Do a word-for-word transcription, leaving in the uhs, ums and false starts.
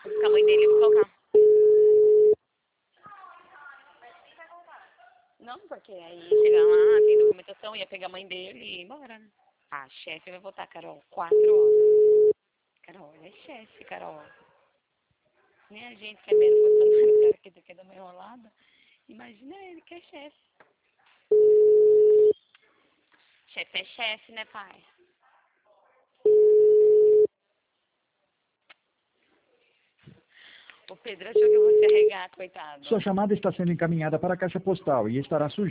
Vou buscar a mãe dele e vou colocar. Não, porque aí chega lá, tem documentação, ia pegar a mãe dele e ir embora, né? Ah, chefe vai voltar, Carol. Quatro horas. Carol, ele é chefe, Carol. Nem a gente que é menos funcionário, o cara que quer dar uma enrolada. Imagina ele que é chefe. Chefe é chefe, né, pai? O Pedro achou que eu vou carregar, coitado. Sua chamada está sendo encaminhada para a caixa postal e estará sujeita